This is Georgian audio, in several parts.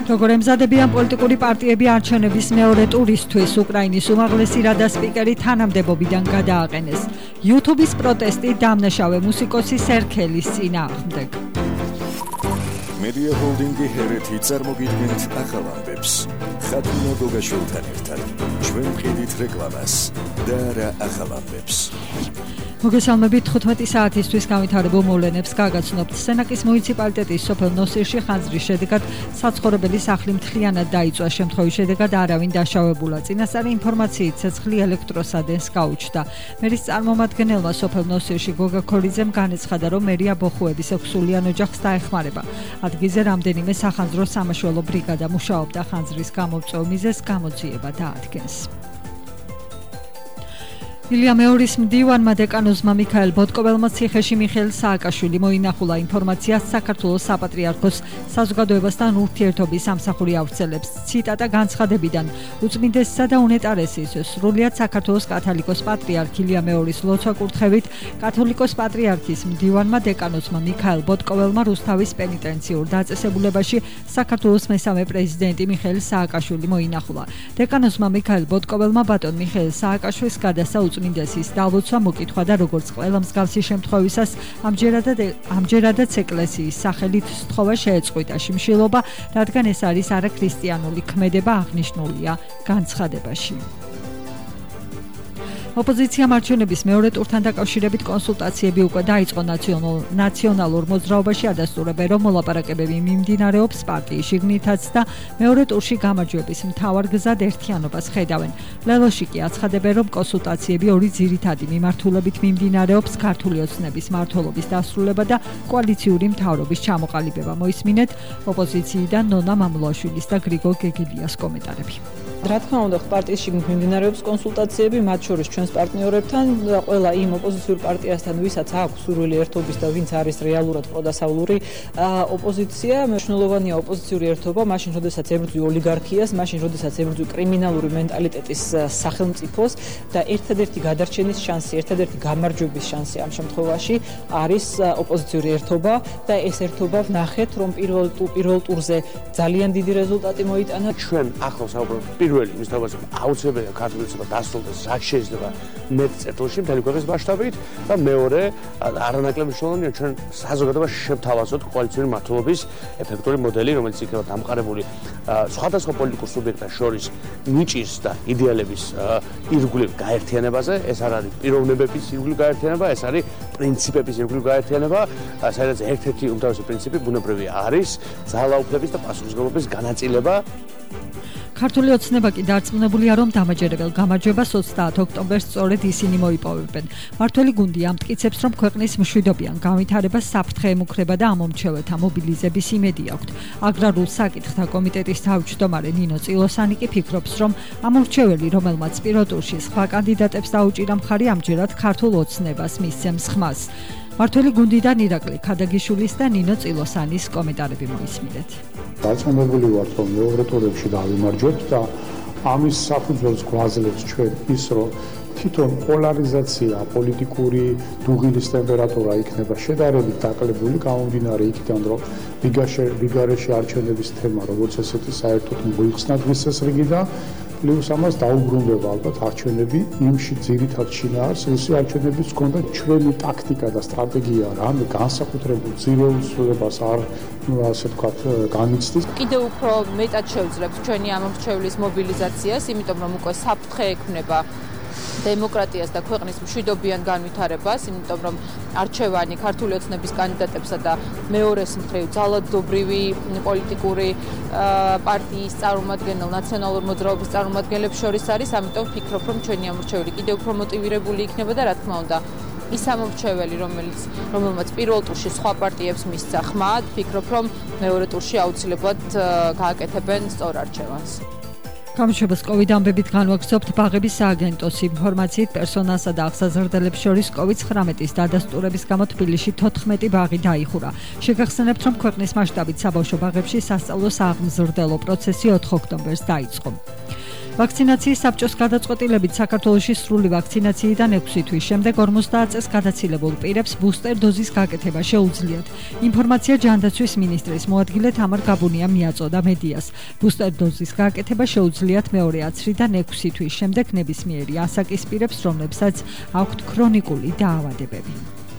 როგორ ემზადებიან პოლიტიკური პარტიები არჩევნების მეორე ტურისთვის, უკრაინის უმაღლესი რადა სპიკერი თანამდებობიდან გადააყენეს. YouTube-ის პროტესტი დამნაშავე მუსიკოსი სერქელის წინააღმდეგ. Media Holding-ი ჰერეთი წარმოგიდგენთ ახალ ამბებს. ხათუნა გოგაშვილთან ერთად ჩვენ ვყიდით რეკლამას და რა ახალ ამბებს. მოგესალმებით 15 საათისთვის განვითარებულ მოვლენებს გაგაცნობთ. სენაკის მუნიციპალიტეტის სოფელ ნოსირში ხანძრის შედეგად საცხოვრებელი სახლი მთლიანად დაიწვა. შემთხვევის შედეგად არავინ დაშავებულა. წინასწარი ინფორმაციით ცეცხლი ელექტროსადენს გაუჩნდა. მერის წარმომადგენელმა სოფელ ნოსირში გოგა ქორიძემ განეცხადა, რომ მერია ბოხუების 6-სულიან ოჯახს დაეხმარება. ადგილზე რამდენიმე სახანძრო სამაშველო ბრიგადა მუშაობდა. ხანძრის გამომწვევ მიზეზს გამოძიება დაადგენს. ილია მეორის მდივანმა დეკანოზმა მიქაელ ბოტკოველმა ციხეში მიხეილ სააკაშვილი მოინახულა. ინფორმაციას საქართველოს საპატრიარქოს საზოგადოებასთან ურთიერთობის სამსახური ავრცელებს. ციტატა განცხადებიდან: უწმინდესისა და უნეტარესის სრულიად საქართველოს კათოლიკოს პატრიარქ ილია მეორის ლოცვა-კურთხევით კათოლიკოს პატრიარქის მდივანმა დეკანოზმა მიქაელ ბოტკოველმა რუსთავის პენიტენციურ დაწესებულებაში საქართველოს მესამე პრეზიდენტი მიხეილ სააკაშვილი მოინახულა. დეკანოზმა მიქაელ ბოტკოველმა ბატონ მიხეილ სააკაშვილის გადასა უწმინდესის დალოცვა მოკითხვა და როგორც ყველა მსგავსი შემთხვევისას ამჯერადაც ეკლესიის სახელით სთხოვა შეეწყვიტა შიმშილობა, რადგან ეს არის არაქრისტიანული ქმედება, აღნიშნულია განცხადებაში. ოპოზიციამ არჩევნების მეორე ტურთან დაკავშირებით კონსულტაციები უკვე დაიწყო. ნაციონალურ მოძრაობაში ადასტურებენ, რომ მოლაპარაკებები მიმდინარეობს პარტიის შიგნითაც და მეორე ტურში გამარჯვების მთავარ გზად ერთიანობას ხედავენ. ლელოში კი აცხადებენ, რომ კონსულტაციები ორი ძირითადი მიმართულებით მიმდინარეობს: ქართული ოცნების მმართველობის დასრულება და კოალიციური მთავრობის ჩამოყალიბება. მოისმინეთ ოპოზიციიდან ნონა მამულაშვილის და გრიგოლ გეგელიას კომენტარები. რა თქმა უნდა, პარტიის შიგნით მიმდინარეობს კონსულტაციები, მათ შორის ჩვენს პარტნიორებთან, ყველა იმ ოპოზიციურ პარტიასთან, ვისაც აქვს სურვილი ერთობის და ვინც არის რეალურად პროდასავლური ოპოზიცია. მნიშვნელოვანია ოპოზიციური ერთობა, მაშინ როდესაც ებრძვი ოლიგარქიას, მაშინ როდესაც ებრძვი კრიმინალური მენტალიტეტის სახელმწიფოს და ერთადერთი გადარჩენის შანსი, ერთადერთი გამარჯვების შანსი ამ შემთხვევაში არის ოპოზიციური ერთობა და ეს ერთობა ვნახეთ, რომ პირველ ტურზე ძალიან დიდი რეზულტატი მოიტანა. ჩვენ ახლავს პირველი მის თავზე აუცილებელია ქართული ოცნება დასრულდეს რაც შეიძლება მეტ წერტილში მთელი ქვეყნის მასშტაბით და მეორე არანაკლებ მნიშვნელოვანია ჩვენ საზოგადოებას შევთავაზოთ კოალიციური მმართველობის ეფექტური მოდელი, რომელიც იქნება დამყარებული სხვადასხვა პოლიტიკურ სუბიექტთა შორის ნიჭის და იდეალების ირგვლივ გაერთიანებაზე. ეს არ არის პიროვნებების ირგვლივ გაერთიანება, ეს არის პრინციპების ირგვლივ გაერთიანება, სადაც ერთ-ერთი უმთავრესი პრინციპი ბუნებრივია არის ძალაუფლების და პასუხისმგებლობის განაწილება. ქართული ოცნება კი დარწმუნებულია, რომ დამაჯერებელ გამარჯვებას 30 ოქტომბერს სწორედ ისინი მოიპოვებენ. მმართველი გუნდი ამტკიცებს, რომ ქვეყნის მშვიდობიან განვითარებას საფრთხე ემუქრება და ამომრჩეველთა მობილიზების იმედი აქვთ. აგრარულ საკითხთა კომიტეტის თავმჯდომარე ნინო წილოსანი კი ფიქრობს, რომ ამომრჩეველი, რომელმაც პირველ ტურში სხვა კანდიდატებს დაუჭირა მხარი, ამჯერად ქართულ ოცნებას მისცემს ხმას. მმართველი გუნდიდან ირაკლი ქადაგიშვილის და ნინო წილოსანის კომენტარები მოისმინეთ. დარწმუნებული ვართ, რომ მეორე ტურებში დავიმარჯვებთ და ამის საფუძველს გვაძლევს ჩვენ ის, რომ თვითონ პოლარიზაცია, პოლიტიკური დუღილის ტემპერატურა იქნება შედარებით დაკლებული, გამომდინარე იქიდან, რომ რიგარეში არჩევნების თემა, როგორც ესეთი, საერთოდ მოიხსნა დღის წესრიგი და პლუს ამას დაუბრუნდება ალბათ არჩევნები იმში ძირითად შინაარს, ისი არჩევნების ჰქონდა ჩვენი ტაქტიკა და სტრატეგია, რამე განსაკუთრებულ ძირეულს არ ასე ვთქვათ განიცდის. კიდევ უფრო მეტად შევძლებთ ჩვენი ამომრჩევლის მობილიზაციას, იმიტომ რომ უკვე საფრთხე ექმნება დემოკრატიას და ქვეყნის მშვიდობიან განვითარებას, იმიტომ რომ არჩევანი ქართული ოცნების კანდიდატებსა და მეორეს მხრივ ძალადობრივი პოლიტიკური პარტიის წარმომადგენელ ნაციონალურ მოძრაობის წარმომადგენლებს შორის არის, ამიტომ ვფიქრობ, რომ ჩვენი ამორჩეველი კიდევ უფრო მოტივირებული იქნება და რა თქმა უნდა ის ამორჩეველი, რომელმაც პირველ ტურში სხვა პარტიებს მისცა ხმა, ვფიქრობ, რომ მეორე ტურში აუცილებლად გააკეთებენ სწორ არჩევანს. გამოშვებას COVID ამბებით განვაგრძობთ ბაღების სააგენტოს ინფორმაციით პერსონალსა და აღსაზრდელებს შორის COVID-19-ის დადასტურების გამო თბილისში 14 ბაღი დაიხურა. შეგახსენებთ, რომ ქვეყნის მასშტაბით საბავშვო ბაღებში სასწავლო სააღმზრდელო პროცესი 4 ოქტომბერს დაიწყო. ვაქცინაციის საბჭოს გადაწყვეტილებით საქართველოში სრული ვაქცინაციიდან 6 თვის შემდეგ 50 წელს გადაცილებულ პირებს ბუსტერ დოზის გაკეთება შეუძლიათ. ინფორმაცია ჯანდაცვის მინისტრის მოადგილე თამარ გაბუნიამ მიაწოდა მედიას. ბუსტერ დოზის გაკეთება შეუძლიათ მეორე აცრიდან 6 თვის შემდეგ ნებისმიერი ასაკის პირებს, რომლებსაც აქვთ ქრონიკული დაავადებები.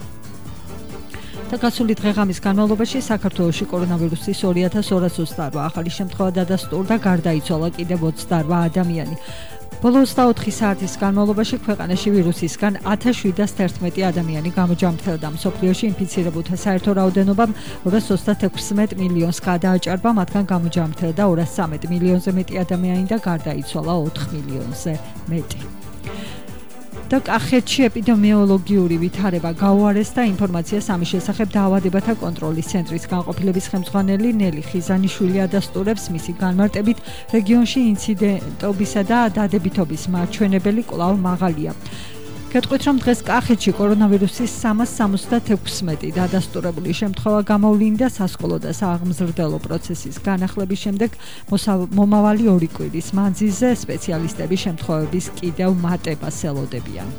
და გასული დღე-ღამის განმავლობაში საქართველოში კორონავირუსის 2228 ახალი შემთხვევა დადასტურდა, გარდაიცვალა კიდევ 28 ადამიანი. ბოლო 24 საათის განმავლობაში ქვეყანაში ვირუსისგან 1711 ადამიანი გამოჯამრთელდა. მსოფლიოში ინფიცირებულთა საერთო რაოდენობამ 236 მილიონს გადააჭარბა, მათგან გამოჯამრთელდა 213 მილიონზე მეტი ადამიანი და გარდაიცვალა 4 მილიონზე მეტი. და კახეთში ეპიდემიოლოგიური ვითარება გაუარეს და ინფორმაციას ამის შესახებ დაავადებათა კონტროლის ცენტრის განყოფილების ხელმძღვანელი ნელი ხიზანიშვილი ადასტურებს, მისი განმარტებით რეგიონში ინციდენტობისა და დადებითობის მაჩვენებელი კვლავ მაღალია. გეტყვით, რომ დღეს კახეთში კორონავირუსის 376 დადასტურებული შემთხვევა გამოვლინდა სასკოლო და სააღმზრდელო პროცესის განახლების შემდეგ მომავალი 2 კვირის მანძილზე სპეციალისტები შემთხვევების კიდევ მატებას ელოდებიან.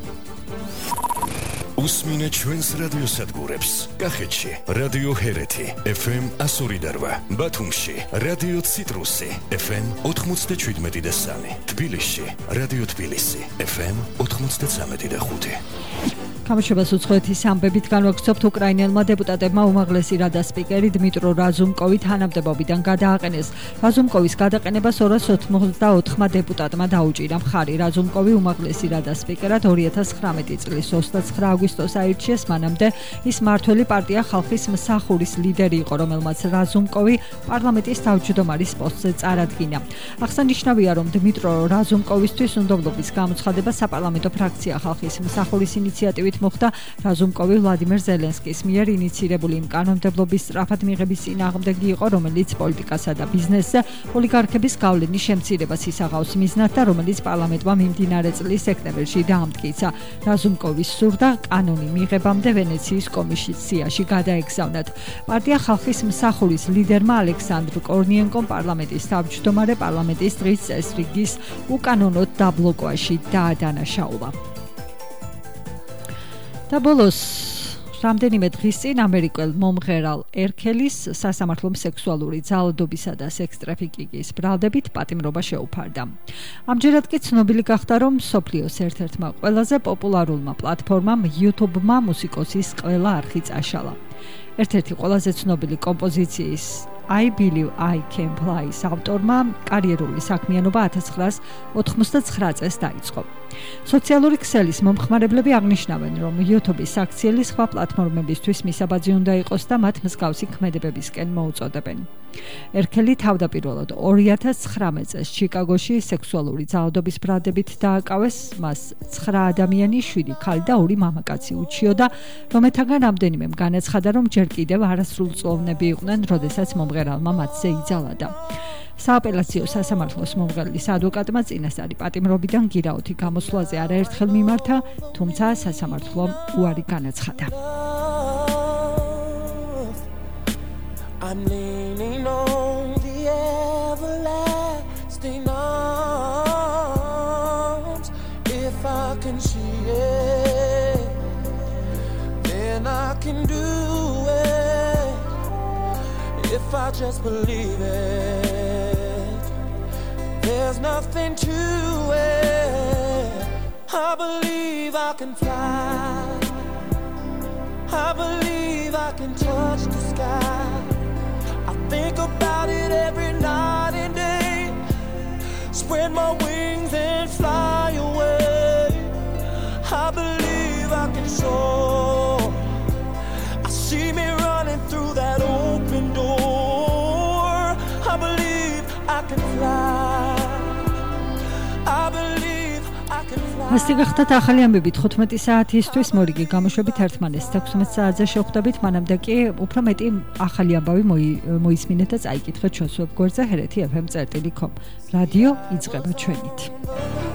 უსმინე ჩვენს რადიოსადგურებს. კახეთში რადიო ჰერეთი FM 102.8, ბათუმში რადიო ციტრუსი FM 97.3, თბილისში რადიო თბილისი FM 93.5. გამოშვებას უცხოეთის ამბებით განვაგრძობთ, უკრაინელმა დეპუტატებმა უმაღლესი რადა სპიკერი დმიტრო რაზუმკოვი თანამდებობიდან გადააყენეს. რაზუმკოვის გადაყენებას 294 დეპუტატმა დაუჭირა მხარი. რაზუმკოვი უმაღლესი რადა სპიკერად 2019 წლის 29 აგვისტოს აირჩიეს, მანამდე ის მმართველი პარტია ხალხის მსახურის ლიდერი იყო, რომელმაც რაზუმკოვი პარლამენტის თავმჯდომარის პოსტზე წარადგინა. აღსანიშნავია, რომ დმიტრო რაზუმკოვისთვის უნდობლობის გამოცხადება საპარლამენტო ფრაქცია ხალხის მსახურის ინიციატივით მოხდა. რაზუმკოვი ვლადიმერ ზელენსკის მიერ ინიცირებული იმ კანონმდებლობის სწრაფად მიღების წინააღმდეგი იყო, რომელიც პოლიტიკასა და ბიზნესზე ოლიგარქების გავლენის შემცირებას ისაღავს მიზნად და რომელიც პარლამენტმა მიმდინარე წლის სექტემბერში დაამტკიცა. რაზუმკოვის სურდა კანონი მიღებამდე ვენეციის კომისიაში გადაეგზავნათ. პარტია ხალხის მსახურის ლიდერმა ალექსანდრ კორნიენკომ პარლამენტის თავმჯდომარე პარლამენტის დღის წესრიგის უკანონოდ დაბლოკვაში დაადანაშაულა. და ბოლოს რამდენიმე დღის წინ ამერიკელ მომღერალ ერქელის სასამართლომ სექსუალური ძალადობისა და სექს ტრაფიკინგის ბრალდებით პატიმრობა შეუფარდა. ამჯერად კი ცნობილი გახდა, რომ მსოფლიოს ერთ-ერთმა ყველაზე პოპულარულმა პლატფორმამ YouTube-მა მუსიკოსის ყველა არხი წაშალა. ერთ-ერთი ყველაზე ცნობილი კომპოზიციის I Believe I Can Fly-ის ავტორმა კარიერული საქმიანობა 1999 წელს დაიწყო. სოციალური ქსელის მომხმარებლები აღნიშნავენ, რომ YouTube-ის აქციელი სხვა პლატფორმებისთვის მისაბაძი უნდა იყოს და მათ მსგავსი ქმედებებისკენ მოუწოდებენ. ერქელი თავდაპირველად 2019 წელს ჩიკაგოში სექსუალური ძალადობის ბრალდებით დააკავეს, მას 9 ადამიანი, 7 ქალი და 2 მამაკაცი უჩიოდა, რომელთაგან რამდენიმემ განაცხადა, რომ ჯერ კიდევ არასრულწლოვნები იყვნენ, როდესაც მომღერალმა მათზე იძალადა. სააპელაციო სასამართლოს მომღერლის ადვოკატმა წინასწარი პატიმრობიდან გირაოთი გამოსვლაზე არაერთხელ მიმართა, თუმცა სასამართლომ უარი განაცხადა. I'm leaning on the everlasting arms. If I can see it, then I can do it. If I just believe it, there's nothing to it. I believe I can fly. I believe I can touch the sky. I think about it every night and day. Spread my wings and fly away. I believe I can soar. I see me running through that open door. I believe I can fly. I believe I can fly. ასეთი გახდათ ახალი ამბები 15 საათისთვის, მორიგი გამოშვებით ერთმანეთს 16 საათზე შევხვდებით, მანამდე კი უფრო მეტი ახალი ამბავი მოისმინეთ და წაიკითხეთ ჩვენს ვებგვერდზე hereti.fm.com. რადიო იწყება ჩვენით.